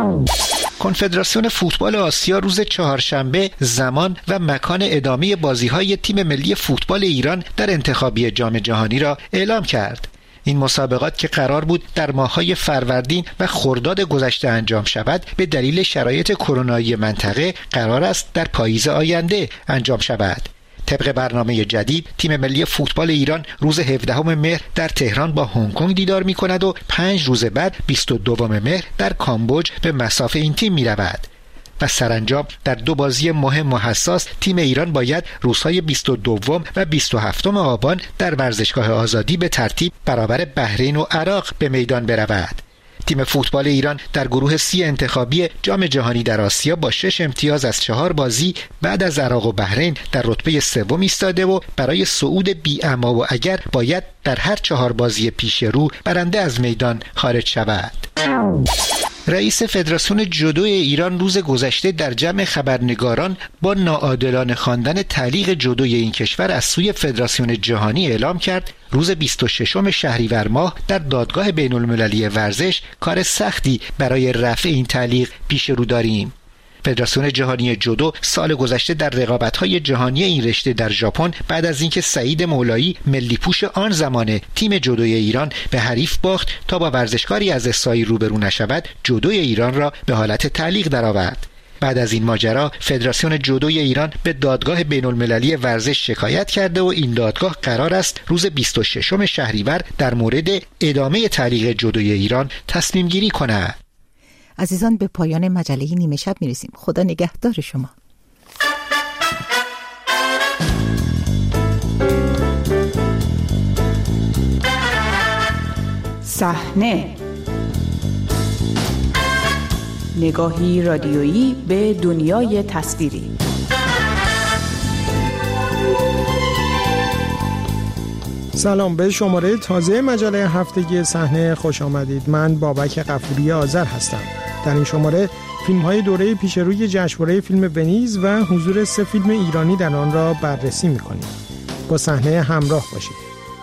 کنفدراسیون فوتبال آسیا روز چهارشنبه زمان و مکان ادامه بازی‌های تیم ملی فوتبال ایران در انتخابی جام جهانی را اعلام کرد. این مسابقات که قرار بود در ماه‌های فروردین و خرداد گذشته انجام شود، به دلیل شرایط کرونایی منطقه قرار است در پاییز آینده انجام شود. طبق برنامه جدید تیم ملی فوتبال ایران روز هفدهم مهر در تهران با هنگ کنگ دیدار می‌کند و پنج روز بعد بیست و دوم مهر در کامبوج به مصاف این تیم می‌رود. و سرانجام در دو بازی مهم و حساس تیم ایران باید روزهای بیست و دوم و بیست و هفتم آبان در ورزشگاه آزادی به ترتیب برابر بحرین و عراق به میدان برود. تیم فوتبال ایران در گروه سی انتخابی جام جهانی در آسیا با شش امتیاز از چهار بازی بعد از عراق و بحرین در رتبه سوم ایستاده و برای صعود بی اما و اگر باید در هر چهار بازی پیش رو برنده از میدان خارج شود. رئیس فدراسیون جودو ایران روز گذشته در جمع خبرنگاران با ناعادلانه خواندن تعلیق جودوی این کشور از سوی فدراسیون جهانی اعلام کرد روز بیست و ششم شهریور ماه در دادگاه بین المللی ورزش کار سختی برای رفع این تعلیق پیش رو داریم. فدراسیون جهانی جودو سال گذشته در رقابت‌های جهانی این رشته در ژاپن بعد از اینکه سعید مولایی ملی پوش آن زمان تیم جودوی ایران به حریف باخت تا با ورزشکاری از اسرائیل روبرو نشود، جودوی ایران را به حالت تعلیق درآورد. بعد از این ماجرا فدراسیون جودوی ایران به دادگاه بین المللی ورزش شکایت کرده و این دادگاه قرار است روز بیست و ششم شهریور در مورد ادامه تعلیق جودوی ایران تصمیم گیری کند. عزیزان، به پایان مجله نیمه شب میرسیم. خدا نگهدار شما. صحنه، نگاهی رادیویی به دنیای تصویری. سلام، به شماره تازه مجله هفتگی صحنه خوش آمدید. من بابک غفوری آذر هستم. در این شماره فیلم‌های دوره پیشروی جشنواره فیلم ونیز و حضور سه فیلم ایرانی در آن را بررسی می‌کنیم. با صحنه همراه باشید.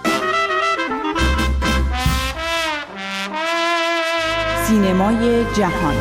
سینمای جهان.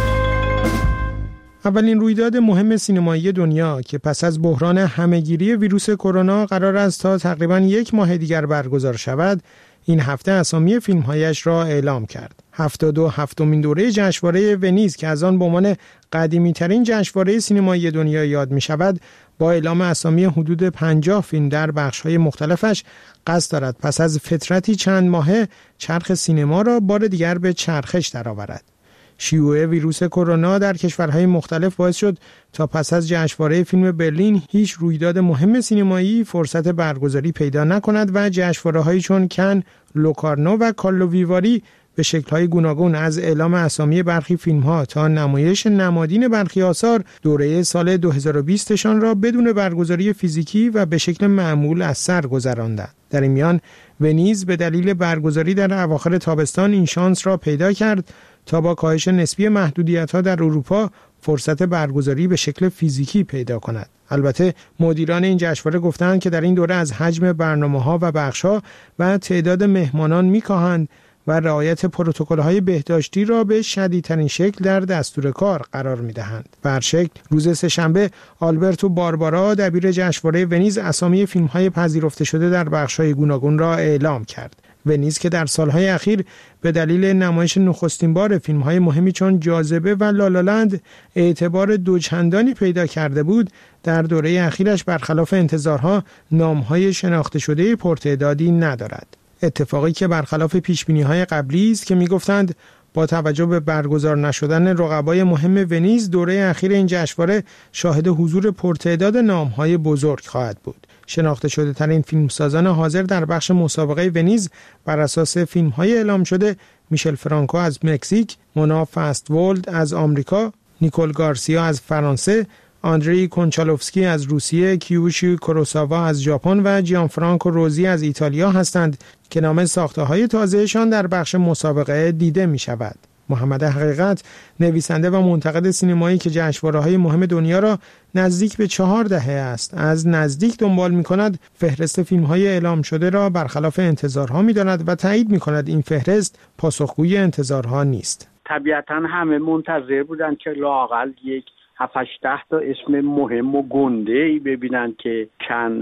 اولین رویداد مهم سینمایی دنیا که پس از بحران همه‌گیری ویروس کرونا قرار است تا تقریباً یک ماه دیگر برگزار شود، این هفته اسامی فیلم‌هایش را اعلام کرد. هفتاد و هفتمین دوره جشنواره ونیز که از آن به عنوان قدیمی‌ترین جشنواره سینمایی دنیا یاد می‌شود، با اعلام اسامی حدود پنجاه فیلم در بخش‌های مختلفش قصد دارد پس از فترتی چند ماهه چرخ سینما را بار دیگر به چرخش درآورد. شیوع ویروس کرونا در کشورهای مختلف باعث شد تا پس از جشنواره فیلم برلین هیچ رویداد مهم سینمایی فرصت برگزاری پیدا نکند و جشنواره‌هایی چون کن، لوکارنو و کالو ویواری به شکل‌های گوناگون از اعلام اسامی برخی فیلم‌ها تا نمایش نمادین برخی آثار دوره سال دو هزار و بیست شان را بدون برگزاری فیزیکی و به شکل معمول از سر گذراندند. در این میان ونیز به دلیل برگزاری در اواخر تابستان این شانس را پیدا کرد تا با کاهش نسبی محدودیت‌ها در اروپا فرصت برگزاری به شکل فیزیکی پیدا کند. البته مدیران این جشنواره گفتند که در این دوره از حجم برنامه‌ها و بخش‌ها و تعداد مهمانان می‌کاهند و رعایت پروتکل‌های بهداشتی را به شدیدترین شکل در دستور کار قرار می‌دهند. به هر شکل روز سه‌شنبه آلبرتو باربارا دبیر جشنواره ونیز اسامی فیلم‌های پذیرفته شده در بخش‌های گوناگون را اعلام کرد. ونیز که در سالهای اخیر به دلیل نمایش نخستین بار فیلم‌های مهمی چون جاذبه و لالالند اعتبار دوچندانی پیدا کرده بود، در دوره اخیرش برخلاف انتظارها نام‌های شناخته شده پرتعدادی ندارد. اتفاقی که برخلاف پیشبینی‌های قبلی است که می‌گفتند با توجه به برگزار نشدن رقبای مهم ونیز دوره اخیر این جشنواره شاهد حضور پرتعداد نام‌های بزرگ خواهد بود. شناخته شده ترین فیلمسازان حاضر در بخش مسابقه ونیز بر اساس فیلم‌های اعلام شده میشل فرانکو از مکزیک، مونا فست‌ولد از آمریکا، نیکول گارسیا از فرانسه، آندری کونچالوفسکی از روسیه، کیوشی کوروساوا از ژاپن و جیان فرانکو روزی از ایتالیا هستند که نام ساخته‌های تازه‌شان در بخش مسابقه دیده می‌شود. محمد حقیقت، نویسنده و منتقد سینمایی که جشنواره‌های مهم دنیا را نزدیک به چهار دهه است از نزدیک دنبال می‌کند، فهرست فیلم‌های اعلام شده را برخلاف انتظارها می‌داند و تایید می‌کند این فهرست پاسخگوی انتظارها نیست. طبیعتاً همه منتظر بودن که لااقل یک هفت هشت تا اسم مهم و گنده ای ببینن که کن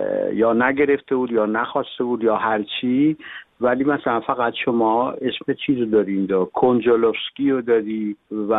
یا نگرفته بود یا نخواسته بود یا هر چی، ولی مثلا فقط شما اسم چیزو دارین، دا کونجالوفسکی رو داری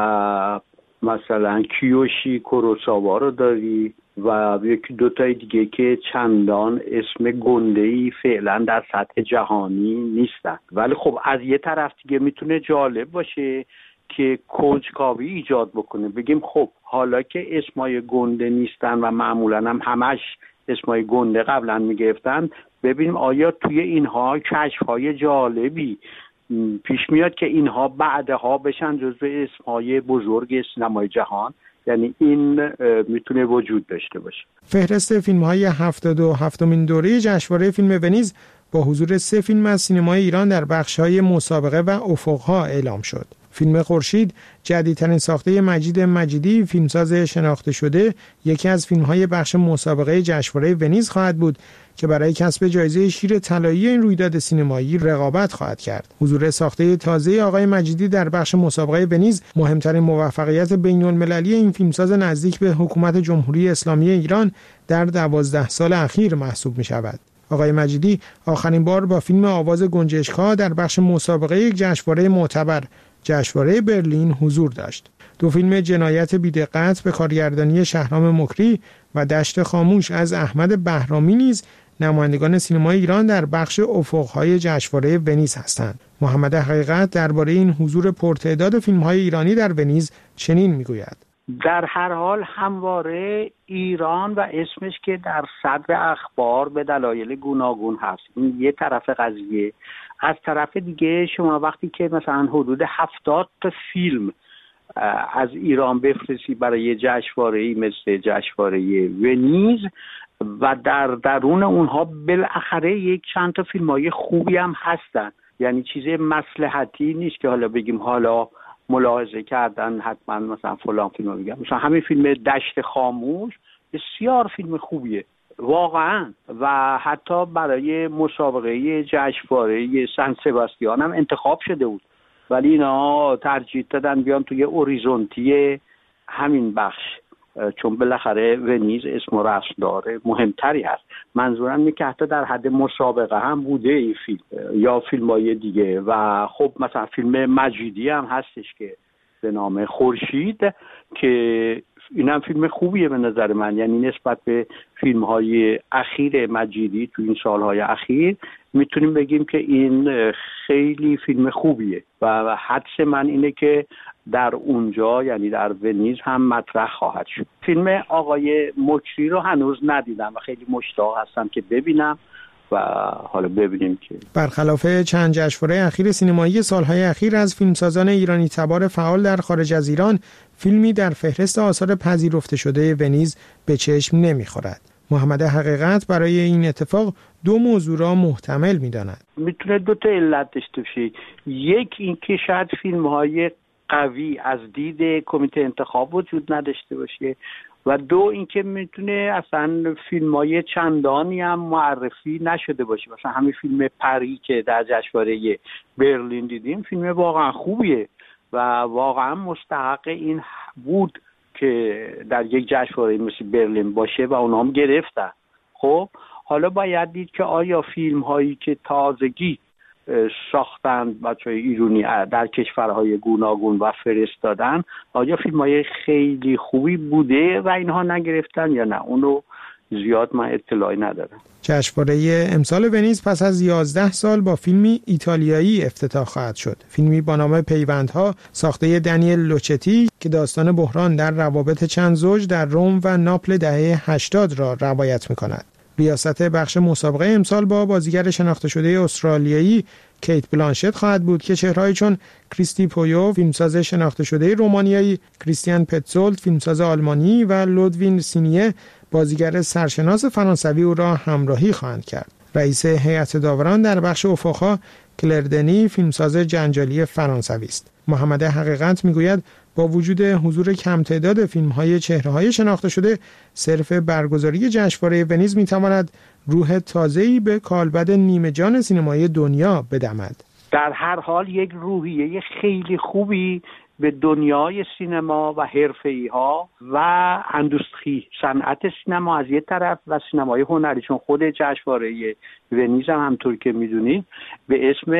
و مثلا کیوشی کوروساوا رو داری و یکی دوتای دیگه که چندان اسم گنده‌ای فعلا در سطح جهانی نیستن. ولی خب از یه طرف دیگه میتونه جالب باشه که کنجکاوی ایجاد بکنه، بگیم خب حالا که اسمای گنده نیستن و معمولا هم همش اسمای گنده قبلا میگرفتن، ببینیم آیا توی اینها کشف‌های جالبی پیش میاد که اینها بعدها بشن جزو اسمهای بزرگ سینمای جهان. یعنی این میتونه وجود داشته باشه. فهرست فیلم‌های هفتاد و هفتمین دوره جشنواره فیلم ونیز با حضور سه فیلم از سینمای ایران در بخش‌های مسابقه و افق‌ها اعلام شد. فیلم خورشید، جدیدترین ساخته مجید مجیدی، فیلمساز شناخته شده، یکی از فیلم‌های بخش مسابقه جشنواره ونیز خواهد بود که برای کسب جایزه شیر طلایی این رویداد سینمایی رقابت خواهد کرد. حضور ساخته تازه آقای مجیدی در بخش مسابقه ونیز مهمترین موفقیت بین‌المللی این فیلمساز نزدیک به حکومت جمهوری اسلامی ایران در دوازده سال اخیر محسوب می‌شود. آقای مجیدی آخرین بار با فیلم آواز گنجشک‌ها در بخش مسابقه یک جشنواره معتبر، جشنواره برلین، حضور داشت. دو فیلم جنایت بی‌دقت به کارگردانی شهرام مکری و دشت خاموش از احمد بهرامی نیز نمایندگان سینمای ایران در بخش افق‌های جشنواره ونیز هستند. محمد حقیقت درباره این حضور پرتعداد فیلم‌های ایرانی در ونیز چنین می‌گوید: در هر حال همواره ایران و اسمش که در صدر اخبار به دلایل گوناگون هست. این یه طرف قضیه. از طرف دیگه شما وقتی که مثلا حدود هفتاد تا فیلم از ایران بفرستی برای جشنواره‌ای مثل جشنواره ونیز و در درون اونها بالاخره یک چند تا فیلم‌های خوبی هم هستن، یعنی چیز مصلحتی نیست که حالا بگیم حالا ملاحظه کردن حتما مثلا فلان فیلم میگم، مثلا همین فیلم دشت خاموش بسیار فیلم خوبیه واقعا و حتی برای مسابقه جشنواره سن سباستیان هم انتخاب شده بود، ولی اینا ترجیح دادن بیان توی اوریزونتی همین بخش، چون بالاخره ونیز اسم و رسم داره، مهمتری هست. منظورم اینه که حتی در حد مسابقه هم بوده این فیلم یا فیلم‌های دیگه و خب مثلا فیلم مجیدی هم هستش که به نام خورشید که اینم فیلم خوبیه به نظر من، یعنی نسبت به فیلم‌های اخیر مجیدی تو این سال‌های اخیر میتونیم بگیم که این خیلی فیلم خوبیه و حدس من اینه که در اونجا یعنی در ونیز هم مطرح خواهد شد. فیلم آقای مکری رو هنوز ندیدم و خیلی مشتاق هستم که ببینم و حالا ببینیم که برخلاف چند جشنواره اخیر سینمایی سالهای اخیر از فیلمسازان ایرانی تبار فعال در خارج از ایران فیلمی در فهرست آثار پذیرفته شده ونیز به چشم نمیخورد. محمد حقیقت برای این اتفاق دو موضوع را محتمل می‌داند. میتونه دو تا علت داشته باشه. یک اینکه شاید فیلم‌های قوی از دید کمیته انتخاب وجود نداشته باشه و دو اینکه میتونه اصلا فیلم‌های چندانی هم معرفی نشده باشه. مثلا همین فیلم پری که در جشنواره برلین دیدیم فیلم واقعا خوبیه و واقعا مستحق این بود که در یک جشنواره مثل برلین باشه و اونها هم گرفتن. خب حالا باید دید که آیا فیلم هایی که تازگی ساختند بچه‌های ایرانی در کشورهای گوناگون و فرستادن آیا فیلم های خیلی خوبی بوده و اینها نگرفتن یا نه، اونو زیاد من اطلاعی ندارم. جشنواره امسال ونیز پس از یازده سال با فیلمی ایتالیایی افتتاح خواهد شد. فیلمی با نام پیوندها ساخته دنیل لوچتی که داستان بحران در روابط چند زوج در روم و ناپل دهه هشتاد را روایت می‌کند. ریاست بخش مسابقه امسال با بازیگر شناخته شده استرالیایی کیت بلانشت خواهد بود که چهره‌ای چون کریستی پویو فیلمساز شناخته شده رومانیایی، کریستیان پتزولت فیلمساز آلمانی و لودوین سینیه بازیگر سرشناس فرانسوی او را همراهی خواهند کرد. رئیس هیئت داوران در بخش افق‌ها کلردنی فیلمساز جنجالی فرانسوی است. محمد حقیقت میگوید با وجود حضور کم تعداد فیلم‌های چهره‌های شناخته شده، صرف برگزاری جشنواره ونیز می‌تواند روح تازه‌ای به کالبد نیمه جان سینمای دنیا بدمد. در هر حال یک روحیه خیلی خوبی به دنیای سینما و حرفه‌ای‌ها و اندوستری صنعت سینما از یک طرف و سینمای هنری، چون خود جشنواره ونیز هم همونطور که می‌دونید به اسم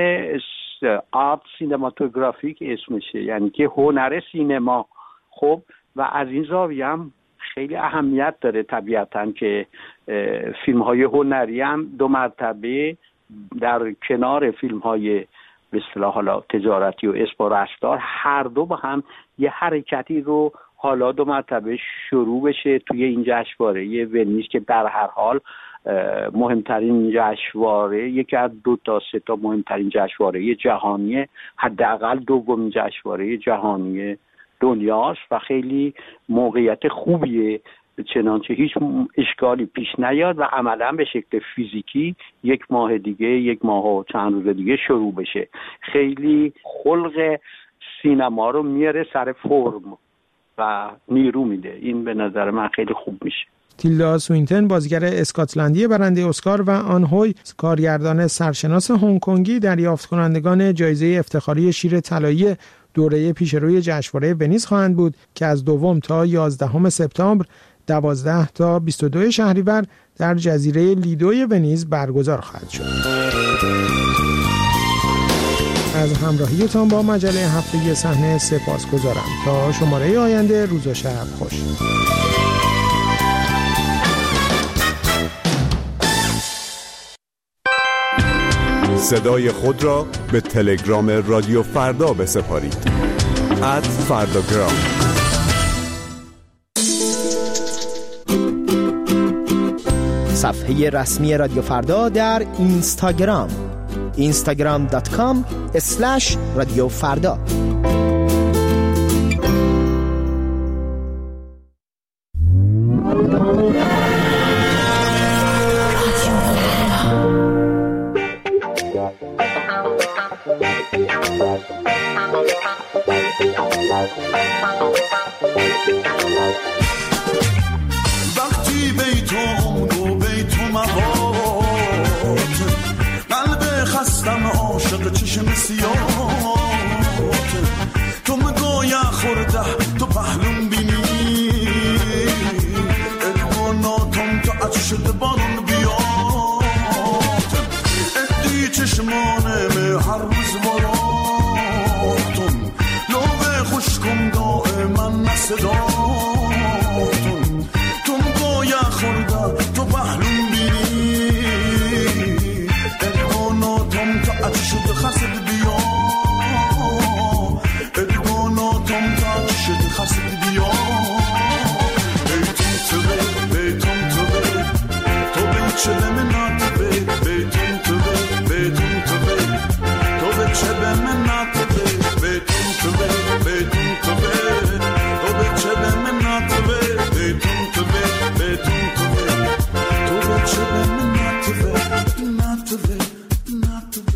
آرت سینماتوگرافیک اسمشه، یعنی که هنر سینما. خب و از این زاویه هم خیلی اهمیت داره طبیعتاً که فیلم های هنری هم دو مرتبه در کنار فیلم های به اصطلاح حالا تجارتی و اسم و رشتار هر دو با هم یه حرکتی رو حالا دو مرتبه شروع بشه توی این جشنواره ونیز که در هر حال مهمترین جشنواره، یکی از دو تا سه تا مهمترین جشنواره جهانی، حداقل دومین جشنواره جهانی دنیاست و خیلی موقعیت خوبیه، چنانچه هیچ اشکالی پیش نیاد و عملا به شکل فیزیکی یک ماه دیگه یک ماه و چند روز دیگه شروع بشه. خیلی خلق سینما رو میاره سر فرم و نیرو میده. این به نظر من خیلی خوب میشه. تیلدا سوینتون بازیگر اسکاتلندی برنده اسکار و آن هوی کارگردان سرشناس هنگ کنگی دریافت کنندگان جایزه افتخاری شیر طلایی دوره پیشروی جشنواره ونیز خواهند بود که از دوم تا یازدهم سپتامبر، دوازده تا بیست و دو شهریور در جزیره لیدوی ونیز برگزار خواهد شد. از همراهیتان با مجله هفتگی صحنه سپاسگزارم. تا شماره آینده، روز و شب خوش. صدای خود را به تلگرام رادیو فردا بسپارید. ات فرداگرام. صفحه رسمی رادیو فردا در اینستاگرام اینستاگرام دات کام اسلش رادیو فردا. وقتی بیتم گو بیتم آباد، قلب خستم عاشق چشم سیاد، تو مگویا خورده تو پهلوم بینی، ادواناتم تو عطر شده بارون بیاد، ادی چشمانم هر روز مراتم، لوه خوشکم دائما نصداتم، تو مگویا خورده تو پهلوم بینی، ادواناتم تو عطر شده خسد بیا، ادواناتم تو عطر شده خسد بیا، بیتم تو بی بیتم تو بی تو بی چه به من ناتبه، بیتم تو بی بیتم تو بی تو بی چه به من ناتبه، بیتم تو بی بیتم تو بی تو بی چه به من ناتبه، بیتم تو بی بیتم تو بی تو بی چه به من ناتبه ناتبه ناتبه.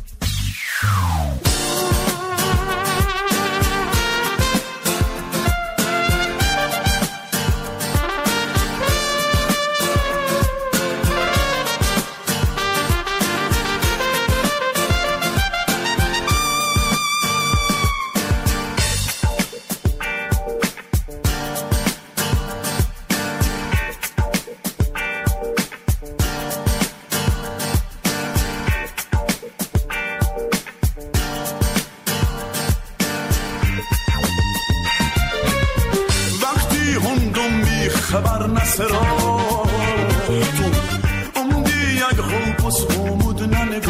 خبر نسراتون امدی یک خوبس خومود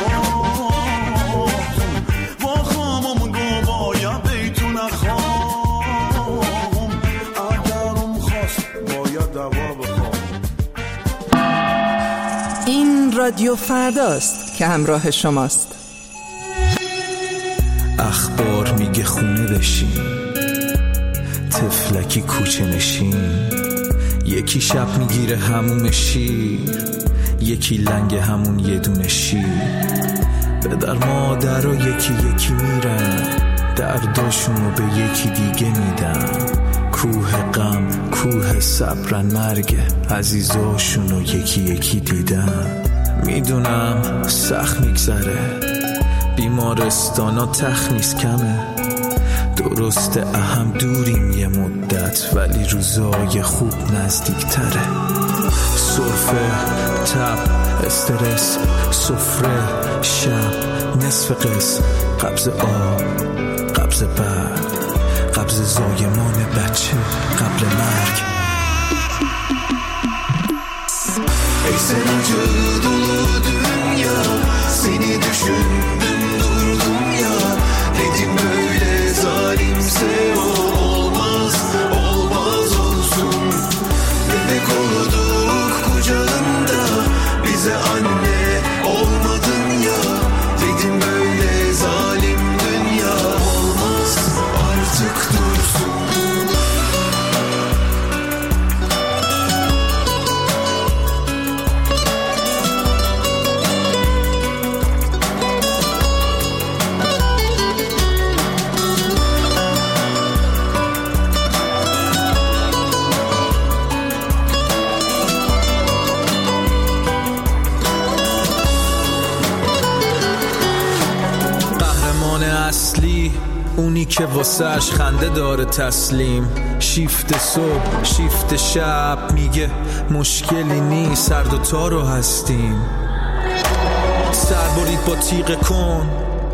ننگاتون با خامم گو بایا بیتون خام اگرم خواست باید دوا بخوام. این رادیو فرداست که همراه شماست. اخبار میگه خونه بشین، تفلکی کوچه نشین، یکی شب میگیره همون شیر، یکی لنگ همون یه دونه شیر، پدر مادر و یکی یکی میرن، درداشونو به یکی دیگه میدن، کوه غم کوه صبرن، مرگ عزیزاشونو یکی یکی دیدن. میدونم سخت میگذره، بیمارستانا تخت نیست کمه، درسته اهم دوریم یه مدت، ولی روزای خوب نزدیک تره. سرفه، تب، استرس، سفره، شب، نصف قسم، قبض آب، قبض برد، قبض زایمان بچه قبل مرگ. Ey senince dolu dünya, seni düşündüm durdum ya, dedim böyle zalimse olmaz, olmaz olsun. Bebek olduk kucağında, اونی که واسهش خنده داره تسلیم. شیفت صبح شیفت شب میگه مشکلی نیست، هر دوتا رو هستیم. سر برید با تیغ کن،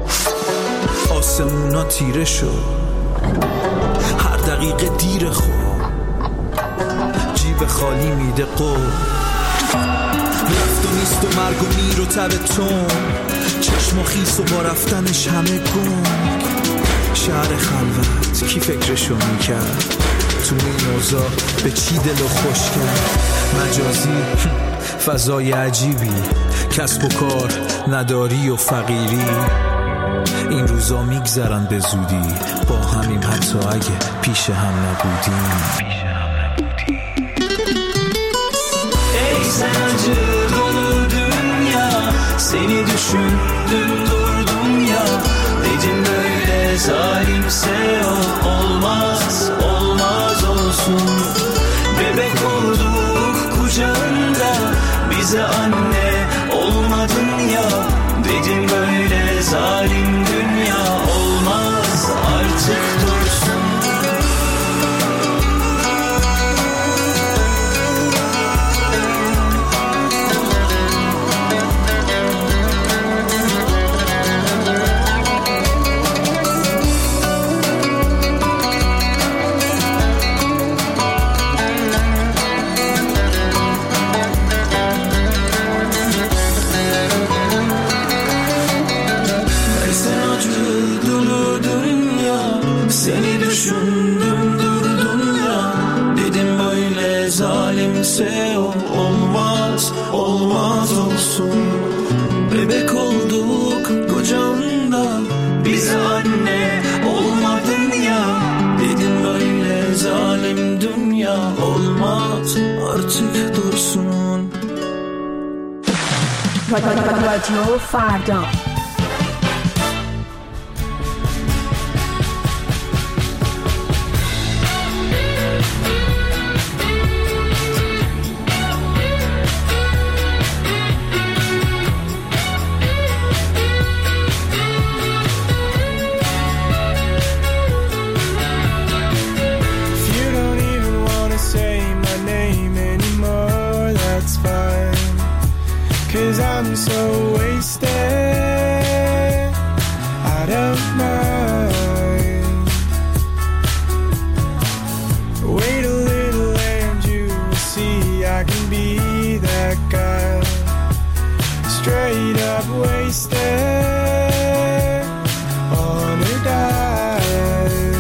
آسمونا تیره شد، هر دقیقه دیر خود جیب خالی میده قول. رفت و نیست و مرگ و میر و تب تون، چشم و خیس و با رفتنش همه گم. شهر خلوت کی فکرشو میکرد، تو این اوضاع به چی دلو خوش کرد. مجازی فضای عجیبی، کسب و کار نداری و فقیری. این روزا میگذرن به زودی، با همیم حتی اگه پیش هم نبودیم. Ey sancı dolu dünya, seni düşündüm durdum ya. Dedim böyle zalimse o olmaz, olmaz olsun. Bebek olduk kucağında, bize anne olmadın ya. Dedim böyle zalim dünya olmaz, artık dursun. Seni düşündüm durdum ya. Dedim böyle zalimse o olmaz, olmaz olsun. Bebek olduk kucağında, bize anne olmadın ya. Dedim böyle zalim dünya olmaz, artık dursun. رادیو فردا. Cause I'm so wasted, I don't mind. Wait a little and you will see I can be that guy. Straight up wasted on a dive.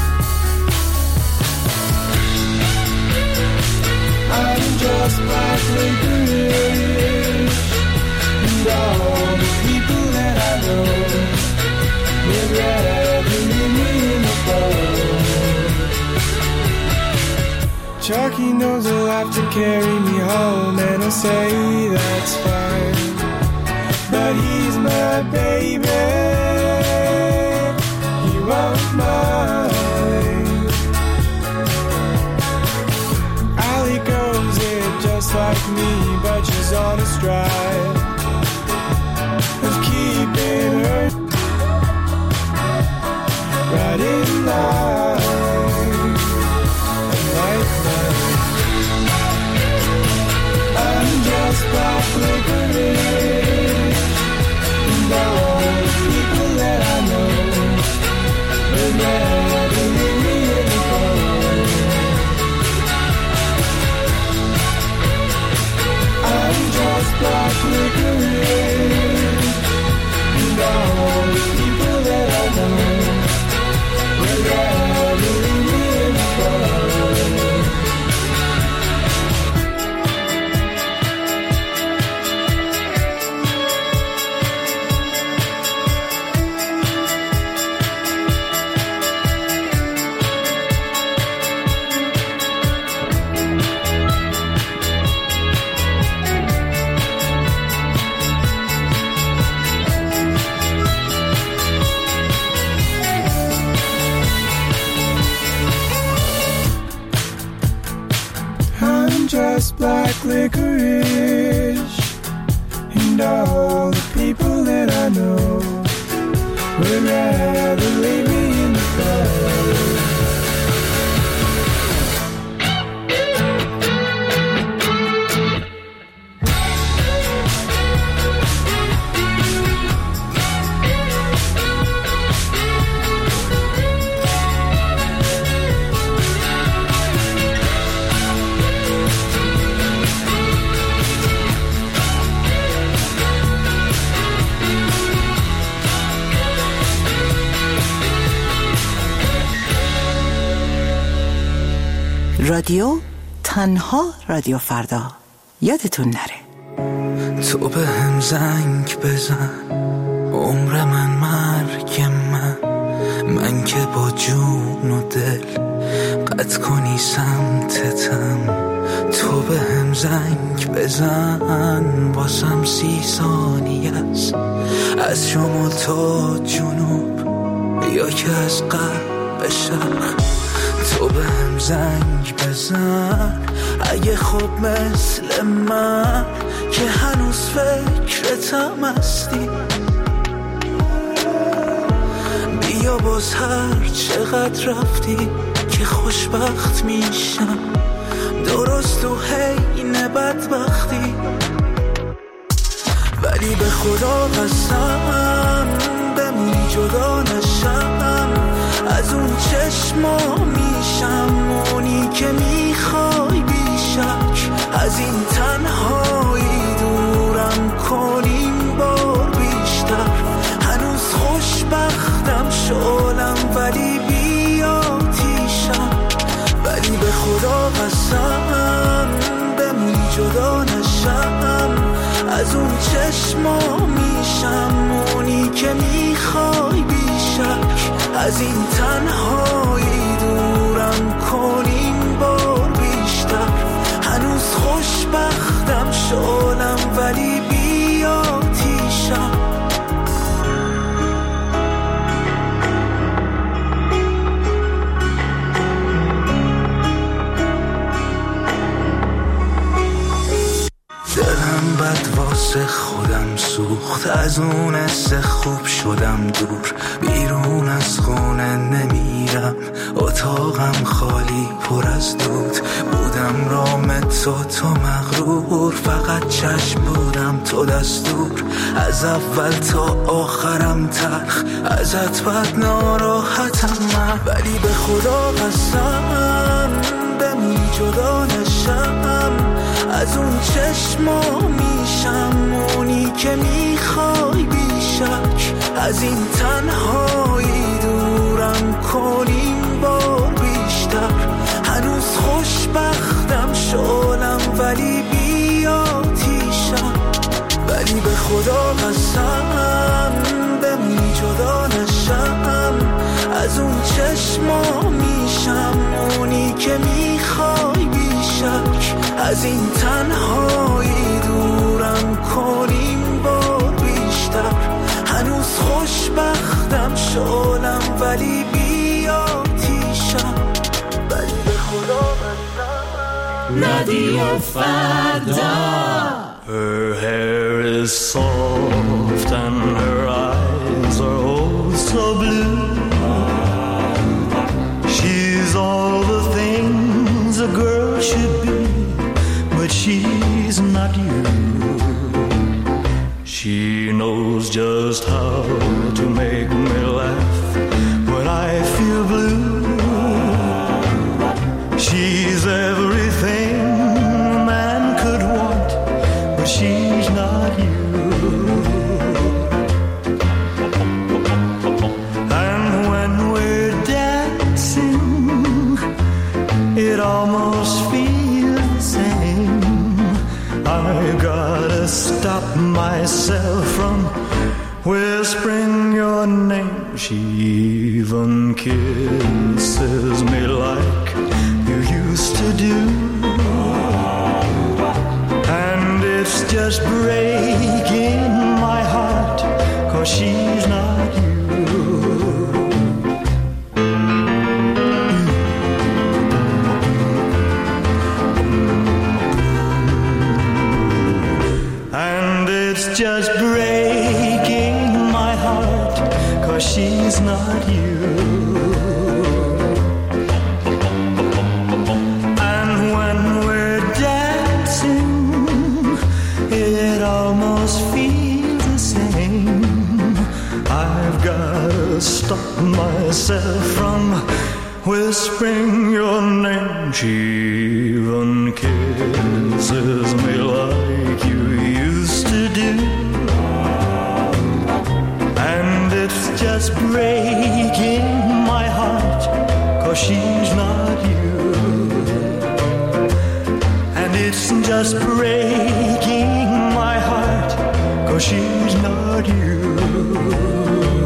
I'm just black licorice, and all the people that I know would rather leave me in the cold. Chucky knows he'll have to carry me home, and I'll say that's fine. But he's my baby, he won't mind. Allie goes it just like me, but she's on a stride of keeping her right in line. And like that, I'm just black licorice, and all the people that I know would rather leave me in the cold. I'm just black licorice, and all the people that I know would rather leave me in the cold. Just black licorice, and all the people that I know would rather leave me in رادیو تنها رادیو فردا، یادتون نره. تو به هم زنگ بزن، عمر من مرگ من، من که با جون و دل قطع کنی سمتتم. تو به هم زنگ بزن، باسم سی ثانیه است، از شمال تا جنوب یا که از غرب به شرق. تو به هم زنگ بزن اگه خوب مثل من که هنوز فکرتم هستی. بیا باز هر چقدر رفتی که خوشبخت میشم، درست تو حین بدبختی. ولی به خدا قسم بمونی جدا نشم از اون چشما، میشم اونی که میخوای بیشک. از این تنهایی دورم کنیم بار بیشتر. هنوز خوشبختم شعلم ولی بیا تیشم. ولی به خدا قسم بمونی جدا نشم از اون چشما، میشم اونی که میخوای بیشک. از این تنهایی دورم کنیم بار بیشتر. هنوز خوشبختم شعلم ولی بیا تیشم. دلم بد واسه خودم سوخت، از اون حس خوب شدم دور. بیرون از خونه نمیرم، اتاقم خالی پر از دود. بودم رام تو تو مغرور، فقط چشم بودم تو دستور. از اول تا آخرم تلخ، ازت بد ناراحتم من. ولی به خدا قسم بمونی جدا نشم از اون چشما، میشم اونی که میخوای بیشک. از این تنهایی دورم کنیم بار بیشتر. هنوز خوشبختم شعلم ولی بیا تیشم. ولی به خدا قسم بمونی جدا نشم از اون چشما، میشم اونی که میخوای بیشک. از این تنهایی دورم کنیم بار بیشتر. هنوز خوشبختم شعلم ولی بیا تیشم. ولی به خدا قسم رادیو فردا. Her hair is soft and her eyes are oh so blue. She's all the things a girl should be, but she's not you. She knows just how to make me laugh when I feel blue. She's everything a man could want, but she's not you. And when we're dancing, it almost feels the same. I gotta stop myself from whispering your name. She even kisses me like you used to do. And it's just breaking my heart, 'cause she's not you. And it's just breaking my heart, 'cause she's not you. herself from whispering your name. She even kisses me like you used to do. And it's just breaking my heart, 'cause she's not you. And it's just breaking my heart, 'cause she's not you.